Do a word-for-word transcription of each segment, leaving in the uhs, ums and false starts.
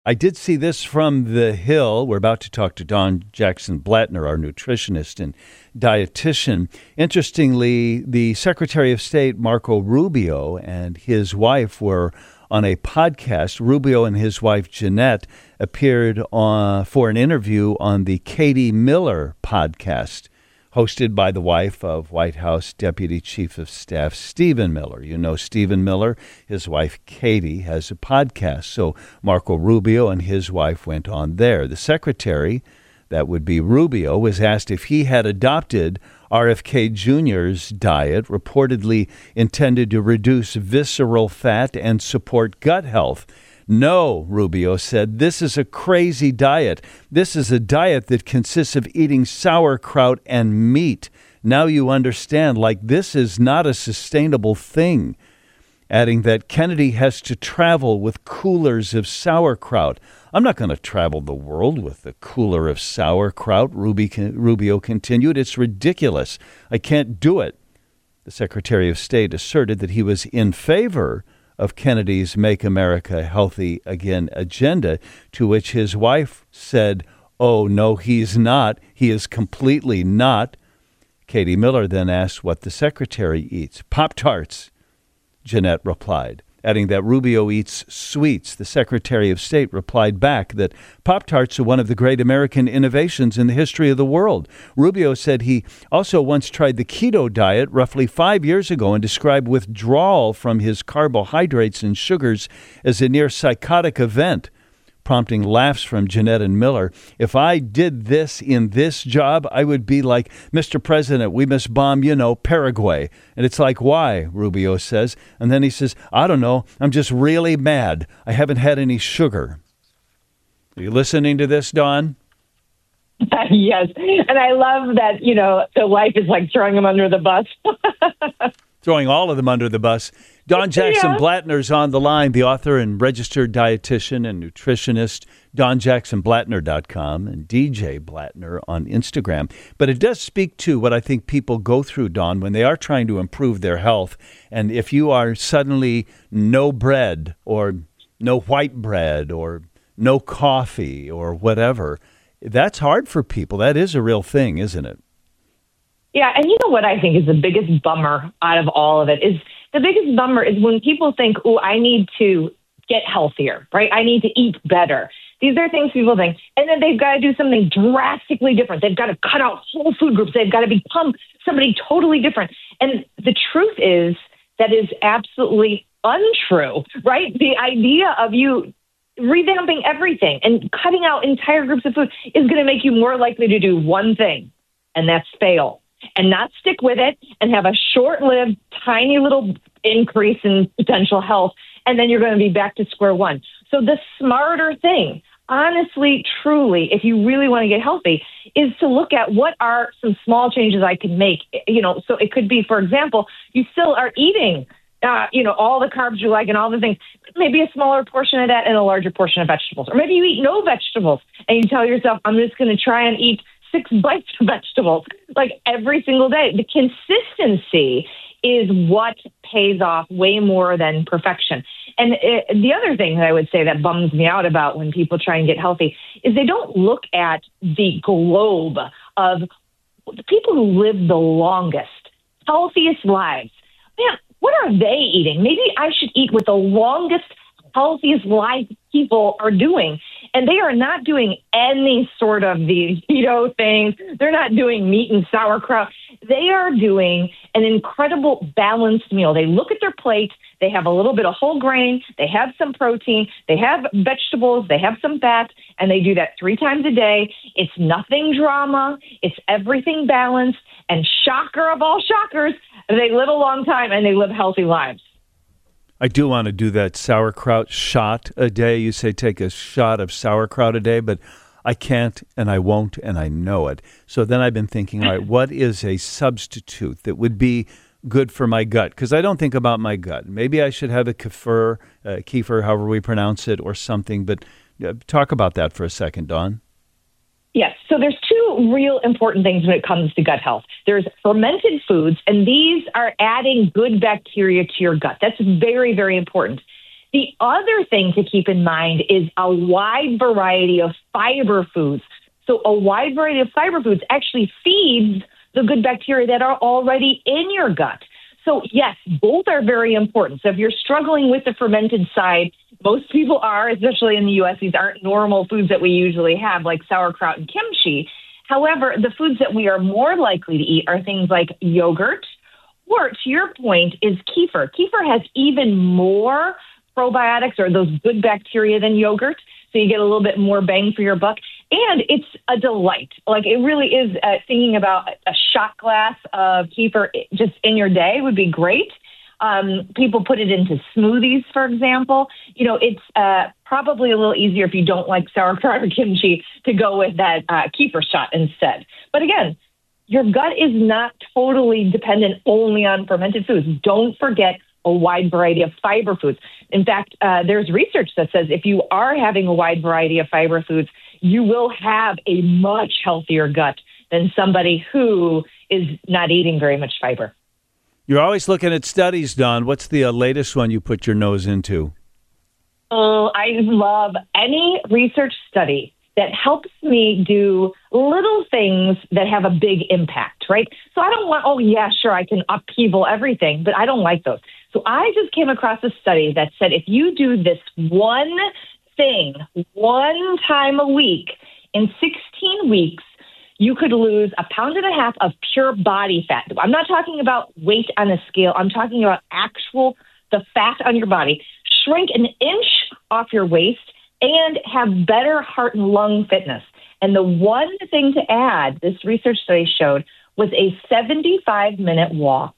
I did see this from The Hill. We're about to talk to Don Jackson Blattner, our nutritionist and dietitian. Interestingly, the Secretary of State, Marco Rubio, and his wife were on a podcast. Rubio and his wife, Jeanette, appeared on, for an interview on the Katie Miller podcast, hosted by the wife of White House Deputy Chief of Staff Stephen Miller. You know Stephen Miller, his wife Katie, has a podcast. So Marco Rubio and his wife went on there. The secretary, that would be Rubio, was asked if he had adopted R F K Junior's diet, reportedly intended to reduce visceral fat and support gut health. No, Rubio said, this is a crazy diet. This is a diet that consists of eating sauerkraut and meat. Now you understand, like, this is not a sustainable thing. Adding that Kennedy has to travel with coolers of sauerkraut. I'm not going to travel the world with a cooler of sauerkraut, Rubio continued. It's ridiculous. I can't do it. The Secretary of State asserted that he was in favor of Kennedy's Make America Healthy Again agenda, to which his wife said, oh, no, he's not. He is completely not. Katie Miller then asked what the secretary eats. Pop-Tarts, Jeanette replied, adding that Rubio eats sweets. The Secretary of State replied back that Pop-Tarts are one of the great American innovations in the history of the world. Rubio said he also once tried the keto diet roughly five years ago and described withdrawal from his carbohydrates and sugars as a near psychotic event, prompting laughs from Jeanette and Miller. If I did this in this job, I would be like, Mister President, we must bomb, you know, Paraguay. And it's like, why, Rubio says. And then he says, I don't know. I'm just really mad. I haven't had any sugar. Are you listening to this, Dawn? Yes. And I love that, you know, the wife is like throwing him under the bus. Throwing all of them under the bus. Don Jackson yeah. Blattner's on the line, the author and registered dietitian and nutritionist, don jackson blattner dot com and D J Blattner on Instagram. But it does speak to what I think people go through, Don, when they are trying to improve their health. And if you are suddenly no bread or no white bread or no coffee or whatever, that's hard for people. That is a real thing, isn't it? Yeah, and you know what I think is the biggest bummer out of all of it is the biggest bummer is when people think, oh, I need to get healthier, right? I need to eat better. These are things people think. And then they've got to do something drastically different. They've got to cut out whole food groups. They've got to become somebody totally different. And the truth is that is absolutely untrue, right? The idea of you revamping everything and cutting out entire groups of food is going to make you more likely to do one thing, and that's fail. And not stick with it and have a short-lived, tiny little increase in potential health, and then you're going to be back to square one. So the smarter thing, honestly, truly, if you really want to get healthy, is to look at what are some small changes I can make. You know, so it could be, for example, you still are eating, uh, you know, all the carbs you like and all the things, maybe a smaller portion of that and a larger portion of vegetables. Or maybe you eat no vegetables and you tell yourself, I'm just going to try and eat six bites of vegetables, like every single day. The consistency is what pays off way more than perfection. And it, the other thing that I would say that bums me out about when people try and get healthy is they don't look at the globe of the people who live the longest, healthiest lives. Man, what are they eating? Maybe I should eat what the longest, healthiest life people are doing. And they are not doing any sort of the keto things. They're not doing meat and sauerkraut. They are doing an incredible balanced meal. They look at their plate. They have a little bit of whole grain. They have some protein. They have vegetables. They have some fat. And they do that three times a day. It's nothing drama. It's everything balanced. And shocker of all shockers, they live a long time and they live healthy lives. I do want to do that sauerkraut shot a day. You say take a shot of sauerkraut a day, but I can't and I won't and I know it. So then I've been thinking, all right, what is a substitute that would be good for my gut? Because I don't think about my gut. Maybe I should have a kefir, uh, kefir, however we pronounce it, or something. But uh, talk about that for a second, Dawn. Yes. So there's two real important things when it comes to gut health. There's fermented foods, and these are adding good bacteria to your gut. That's very, very important. The other thing to keep in mind is a wide variety of fiber foods. So a wide variety of fiber foods actually feeds the good bacteria that are already in your gut. So yes, both are very important. So if you're struggling with the fermented side, most people are, especially in the U S, these aren't normal foods that we usually have, like sauerkraut and kimchi. However, the foods that we are more likely to eat are things like yogurt, or to your point, is kefir. Kefir has even more probiotics or those good bacteria than yogurt, so you get a little bit more bang for your buck. And it's a delight. Like, it really is. Uh, thinking about a shot glass of kefir just in your day would be great. Um, people put it into smoothies, for example. You know, it's uh, probably a little easier if you don't like sauerkraut or kimchi to go with that uh, kefir shot instead. But again, your gut is not totally dependent only on fermented foods. Don't forget a wide variety of fiber foods. In fact, uh, there's research that says if you are having a wide variety of fiber foods, you will have a much healthier gut than somebody who is not eating very much fiber. You're always looking at studies, Dawn. What's the uh, latest one you put your nose into? Oh, I love any research study that helps me do little things that have a big impact, right? So I don't want, oh, yeah, sure, I can upheaval everything, but I don't like those. So I just came across a study that said if you do this one thing one time a week in sixteen weeks, you could lose a pound and a half of pure body fat. I'm not talking about weight on a scale. I'm talking about actual, the fat on your body. Shrink an inch off your waist and have better heart and lung fitness. And the one thing to add, this research study showed, was a seventy-five minute walk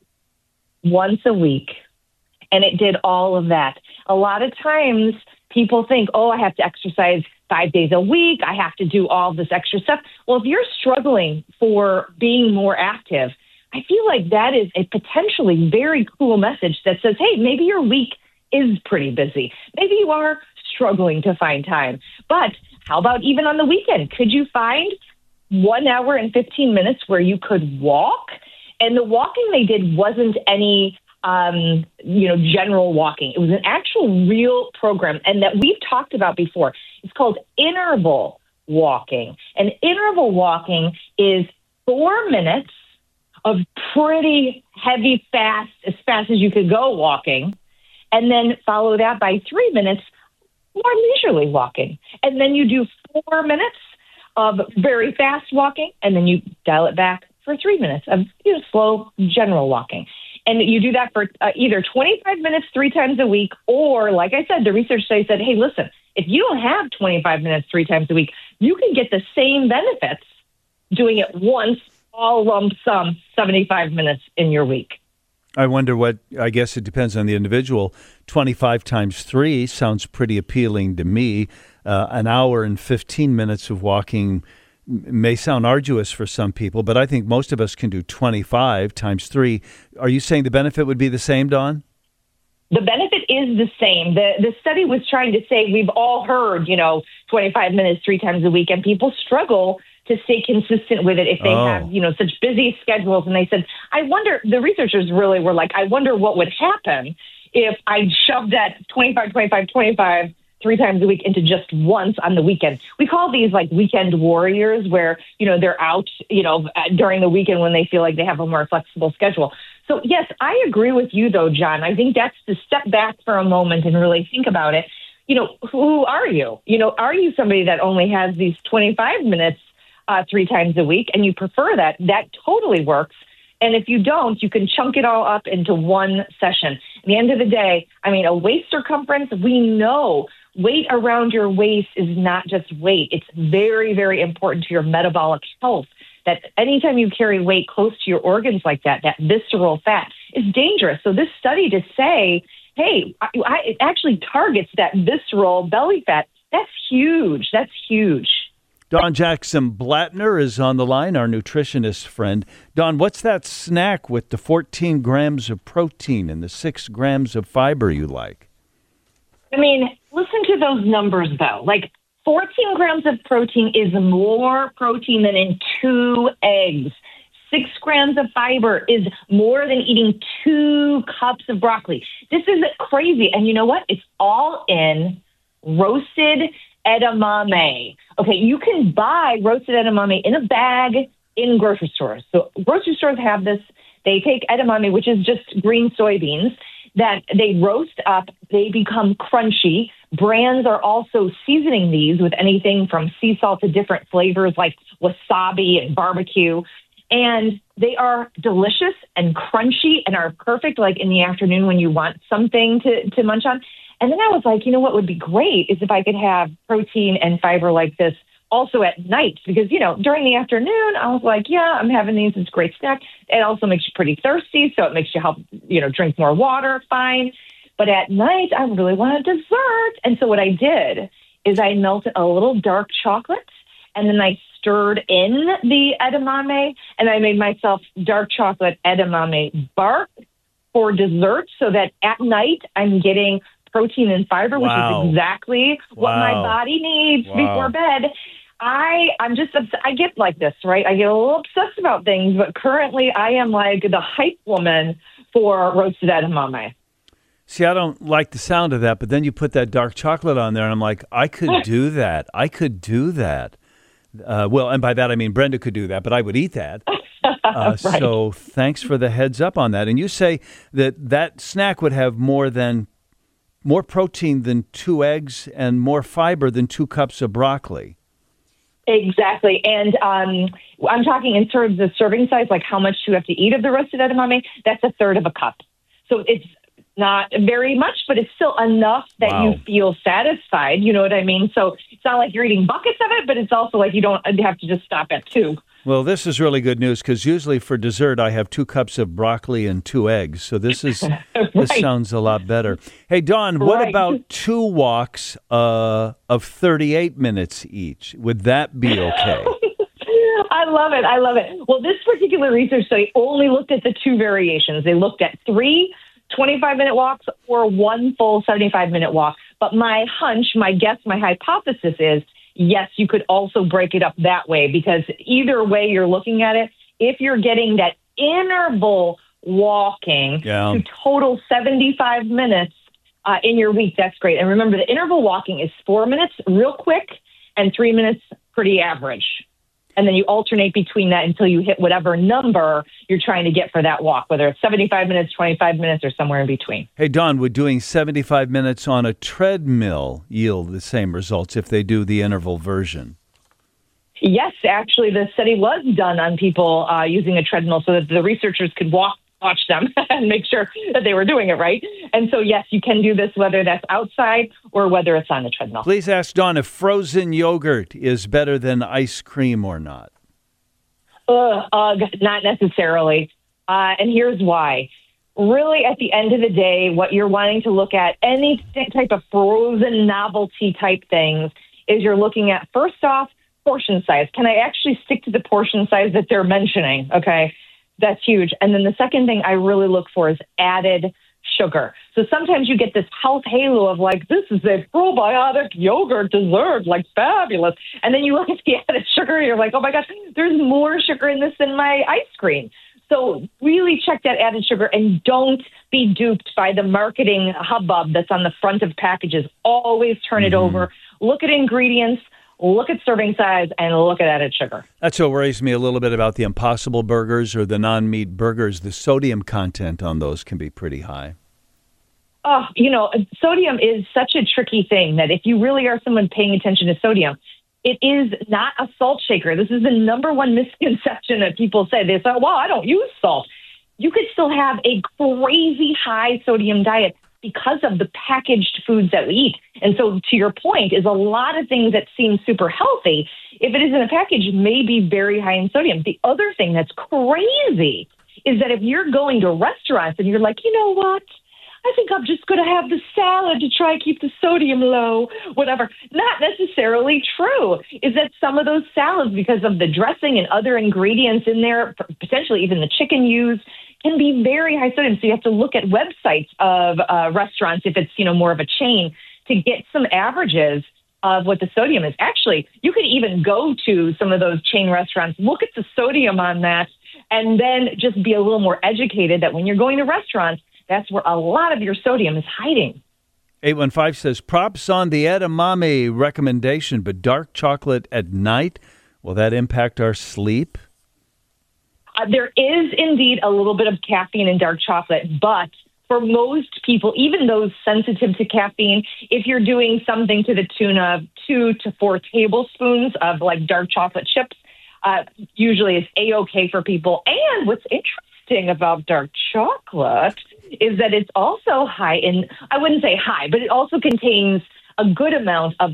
once a week. And it did all of that. A lot of times people think, oh, I have to exercise five days a week. I have to do all this extra stuff. Well, if you're struggling for being more active, I feel like that is a potentially very cool message that says, hey, maybe your week is pretty busy. Maybe you are struggling to find time. But how about even on the weekend? Could you find one hour and fifteen minutes where you could walk? And the walking they did wasn't any um, you know, general walking. It was an actual real program, and that we've talked about before. It's called interval walking. And interval walking is four minutes of pretty heavy, fast, as fast as you could go walking, and then follow that by three minutes more leisurely walking. And then you do four minutes of very fast walking, and then you dial it back for three minutes of, you know, slow general walking. And you do that for uh, either twenty-five minutes three times a week, or, like I said, the research study said, hey, listen, if you don't have twenty-five minutes three times a week, you can get the same benefits doing it once, all lump sum, seventy-five minutes in your week. I wonder what, I guess it depends on the individual. twenty-five times three sounds pretty appealing to me. Uh, an hour and fifteen minutes of walking may sound arduous for some people, but I think most of us can do twenty-five times three. Are you saying the benefit would be the same, Dawn? The benefit is the same. The the study was trying to say, we've all heard, you know, twenty-five minutes three times a week, and people struggle to stay consistent with it if they oh. have, you know, such busy schedules. And they said, I wonder, the researchers really were like, I wonder what would happen if I shoved that twenty-five, twenty-five, twenty-five three times a week into just once on the weekend. We call these like weekend warriors, where, you know, they're out, you know, during the weekend when they feel like they have a more flexible schedule. So yes, I agree with you though, John. I think that's to step back for a moment and really think about it. You know, who are you? You know, are you somebody that only has these twenty-five minutes uh, three times a week and you prefer that? That totally works. And if you don't, you can chunk it all up into one session. At the end of the day, I mean, a waist circumference, we know weight around your waist is not just weight. It's very, very important to your metabolic health. That anytime you carry weight close to your organs like that, that visceral fat is dangerous. So this study to say, hey, I, I, it actually targets that visceral belly fat, that's huge. That's huge. Dawn Jackson Blattner is on the line, our nutritionist friend. Dawn, what's that snack with the fourteen grams of protein and the six grams of fiber you like? I mean, listen to those numbers, though. Like, fourteen grams of protein is more protein than in two eggs. Six grams of fiber is more than eating two cups of broccoli. This is crazy. And you know what? It's all in roasted edamame. Okay, you can buy roasted edamame in a bag in grocery stores. So grocery stores have this. They take edamame, which is just green soybeans, that they roast up. They become crunchy. Brands are also seasoning these with anything from sea salt to different flavors like wasabi and barbecue. And they are delicious and crunchy and are perfect like in the afternoon when you want something to, to munch on. And then I was like, you know what would be great is if I could have protein and fiber like this also at night, because, you know, during the afternoon, I was like, yeah, I'm having these. It's a great snack. It also makes you pretty thirsty, so it makes you help, you know, drink more water, fine. But at night, I really want a dessert. And so what I did is I melted a little dark chocolate, and then I stirred in the edamame, and I made myself dark chocolate edamame bark for dessert so that at night I'm getting protein and fiber, Wow. which is exactly what Wow. my body needs Wow. before bed. I, I'm just, obs- I get like this, right? I get a little obsessed about things, but currently I am like the hype woman for roasted edamame. See, I don't like the sound of that, but then you put that dark chocolate on there, and I'm like, I could do that. I could do that. Uh, well, and by that I mean Brenda could do that, but I would eat that. Uh, Right. So thanks for the heads up on that. And you say that that snack would have more than more protein than two eggs and more fiber than two cups of broccoli. Exactly. And um, I'm talking in terms of serving size, like how much you have to eat of the roasted edamame. That's a third of a cup. So it's not very much, but it's still enough that Wow. you feel satisfied. You know what I mean? So it's not like you're eating buckets of it, but it's also like you don't have to just stop at two. Well, this is really good news because usually for dessert I have two cups of broccoli and two eggs. So this is this Right. sounds a lot better. Hey, Dawn, what Right. about two walks uh, of thirty-eight minutes each? Would that be okay? I love it. I love it. Well, this particular research study only looked at the two variations. They looked at three twenty-five minute walks or one full seventy-five minute walk. But my hunch, my guess, my hypothesis is, yes, you could also break it up that way, because either way you're looking at it, if you're getting that interval walking Yeah. to total seventy-five minutes uh, in your week, that's great. And remember, the interval walking is four minutes real quick and three minutes pretty average. And then you alternate between that until you hit whatever number you're trying to get for that walk, whether it's seventy-five minutes, twenty-five minutes, or somewhere in between. Hey, Dawn, would doing seventy-five minutes on a treadmill yield the same results if they do the interval version? Yes, actually, the study was done on people uh, using a treadmill so that the researchers could walk, watch them and make sure that they were doing it right. And so, yes, you can do this whether that's outside or whether it's on the treadmill. Please ask Dawn if frozen yogurt is better than ice cream or not. Ugh, ugh, not necessarily. Uh, and here's why. Really, at the end of the day, what you're wanting to look at, any type of frozen novelty type things, is you're looking at, first off, portion size. Can I actually stick to the portion size that they're mentioning? Okay, that's huge. And then the second thing I really look for is added sugar. So sometimes you get this health halo of like, this is a probiotic yogurt dessert, like fabulous. And then you look at the added sugar and you're like, oh my gosh, there's more sugar in this than my ice cream. So really check that added sugar and don't be duped by the marketing hubbub that's on the front of packages. Always turn it over. Look at ingredients, look at serving size, and look at added sugar. That's what worries me a little bit about the Impossible Burgers or the non-meat burgers. The sodium content on those can be pretty high. Oh, you know, sodium is such a tricky thing that if you really are someone paying attention to sodium, it is not a salt shaker. This is the number one misconception that people say. They say, well, I don't use salt. You could still have a crazy high sodium diet because of the packaged foods that we eat. And so to your point is a lot of things that seem super healthy, if it is in a package, may be very high in sodium. The other thing that's crazy is that if you're going to restaurants and you're like, you know what? I think I'm just going to have the salad to try and keep the sodium low, whatever. Not necessarily true. Is that some of those salads, because of the dressing and other ingredients in there, potentially even the chicken used, can be very high sodium. So you have to look at websites of uh, restaurants, if it's, you know, more of a chain, to get some averages of what the sodium is. Actually, you could even go to some of those chain restaurants, look at the sodium on that, And then just be a little more educated that when you're going to restaurants, that's where a lot of your sodium is hiding. eight one five says, props on the edamame recommendation, but dark chocolate at night, will that impact our sleep? Uh, there is indeed a little bit of caffeine in dark chocolate, but for most people, even those sensitive to caffeine, if you're doing something to the tune of two to four tablespoons of like dark chocolate chips, uh, usually it's A-okay for people. And what's interesting about dark chocolate is that it's also high in, I wouldn't say high, but it also contains a good amount of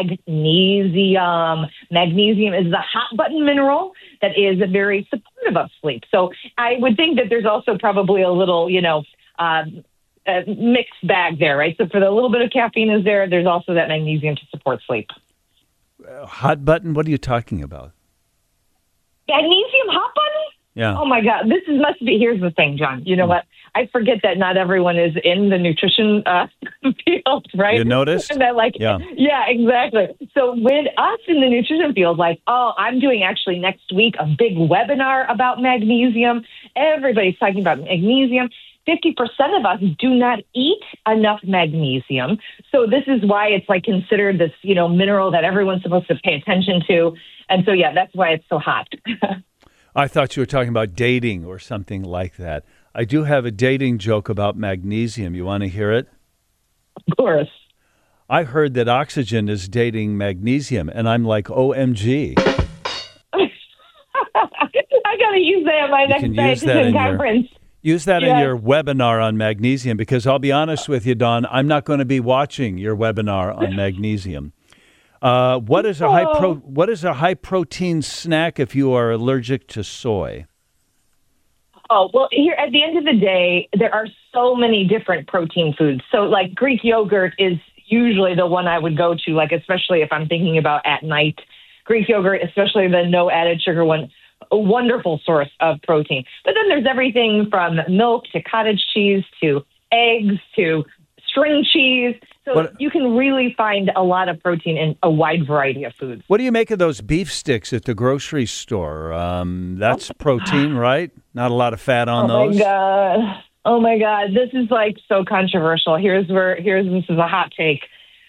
magnesium. Magnesium is the hot button mineral that is very supportive of sleep. So I would think that there's also probably a little, you know, um, a mixed bag there, right? So for the little bit of caffeine is there, there's also that magnesium to support sleep. Uh, hot button? What are you talking about? Magnesium hot button? Yeah. Oh, my God. This is must be, here's the thing, John. You know mm. what? I forget that not everyone is in the nutrition uh, field, right? You noticed? And they're like, yeah. yeah, exactly. So with us in the nutrition field, like, oh, I'm doing actually next week a big webinar about magnesium. Everybody's talking about magnesium. fifty percent of us do not eat enough magnesium. So this is why it's like considered this, you know, mineral that everyone's supposed to pay attention to. And so, yeah, that's why it's so hot. I thought you were talking about dating or something like that. I do have a dating joke about magnesium. You want to hear it? Of course. I heard that oxygen is dating magnesium, and I'm like, O M G. I got to use that at my you next dietitian conference. Your, use that yes. in your webinar on magnesium, because I'll be honest with you, Dawn, I'm not going to be watching your webinar on magnesium. Uh, what is a high pro? What is a high protein snack if you are allergic to soy? Oh, well, here at the end of the day, there are so many different protein foods. So like Greek yogurt is usually the one I would go to, like especially if I'm thinking about at night. Greek yogurt, especially the no added sugar one, a wonderful source of protein. But then there's everything from milk to cottage cheese to eggs to string cheese. So what, you can really find a lot of protein in a wide variety of foods. What do you make of those beef sticks at the grocery store? Um, that's protein, right? Not a lot of fat on oh those. Oh, my God. Oh, my God. This is, like, so controversial. Here's where, here's, this is a hot take.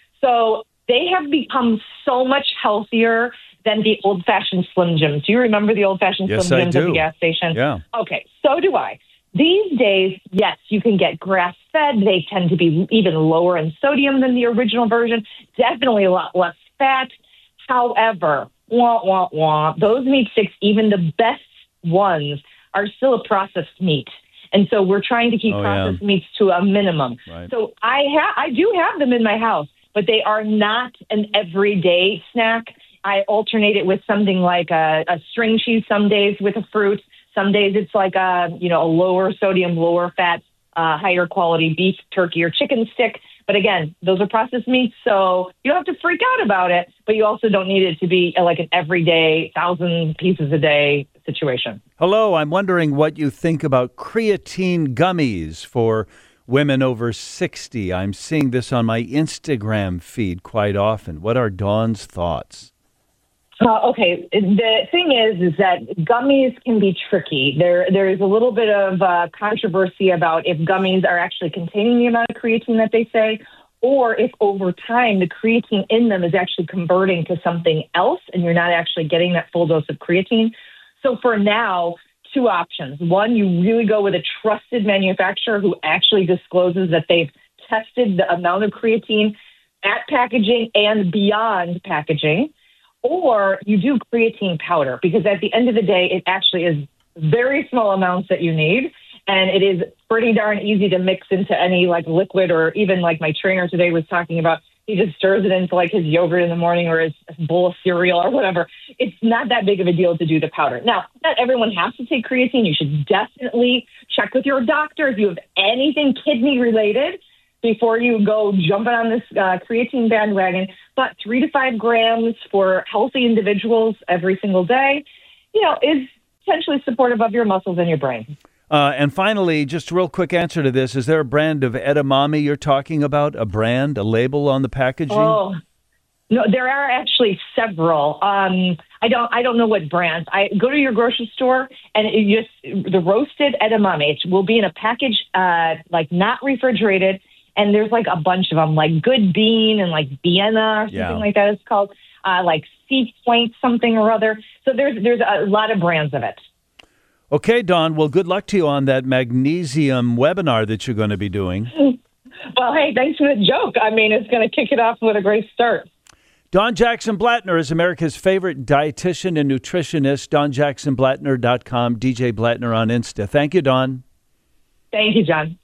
So they have become so much healthier than the old-fashioned Slim Jims. Do you remember the old-fashioned yes, Slim I Jims do. at the gas station? Yeah. Okay, so do I. These days, yes, you can get grass-fed. They tend to be even lower in sodium than the original version. Definitely a lot less fat. However, wah, wah, wah, those meat sticks, even the best ones, are still a processed meat. And so we're trying to keep oh, processed yeah. meats to a minimum. Right. So I, ha- I do have them in my house, but they are not an everyday snack. I alternate it with something like a, a string cheese some days with a fruit. Some days it's like a, you know, a lower sodium, lower fat, uh, higher quality beef, turkey, or chicken stick. But again, those are processed meats, so you don't have to freak out about it, but you also don't need it to be like an everyday, thousand pieces a day situation. Hello, I'm wondering what you think about creatine gummies for women over sixty. I'm seeing this on my Instagram feed quite often. What are Dawn's thoughts? Uh, okay, the thing is, is that gummies can be tricky. There, there is a little bit of uh, controversy about if gummies are actually containing the amount of creatine that they say, or if over time the creatine in them is actually converting to something else and you're not actually getting that full dose of creatine. So for now, two options. One, you really go with a trusted manufacturer who actually discloses that they've tested the amount of creatine at packaging and beyond packaging. Or you do creatine powder, because at the end of the day, it actually is very small amounts that you need. And it is pretty darn easy to mix into any like liquid, or even like my trainer today was talking about, he just stirs it into like his yogurt in the morning or his bowl of cereal or whatever. It's not that big of a deal to do the powder. Now, not everyone has to take creatine. You should definitely check with your doctor if you have anything kidney related before you go jumping on this uh, creatine bandwagon. But three to five grams for healthy individuals every single day, you know, is potentially supportive of your muscles and your brain. Uh, and finally, just a real quick answer to this. Is there a brand of edamame you're talking about? A brand, a label on the packaging? Oh, No, there are actually several. Um, I don't. I don't know what brands. I go to your grocery store and it just the roasted edamame it will be in a package, uh, like not refrigerated. And there's like a bunch of them, like Good Bean and like Vienna or something Yeah. like that. It's called uh, like Sea Point something or other. So there's there's a lot of brands of it. Okay, Dawn. Well, good luck to you on that magnesium webinar that you're going to be doing. Well, hey, thanks for the joke. I mean, it's going to kick it off with a great start. Dawn Jackson Blattner is America's favorite dietitian and nutritionist. Dawn Jackson Blattner dot com, D J Blattner on Insta. Thank you, Dawn. Thank you, John.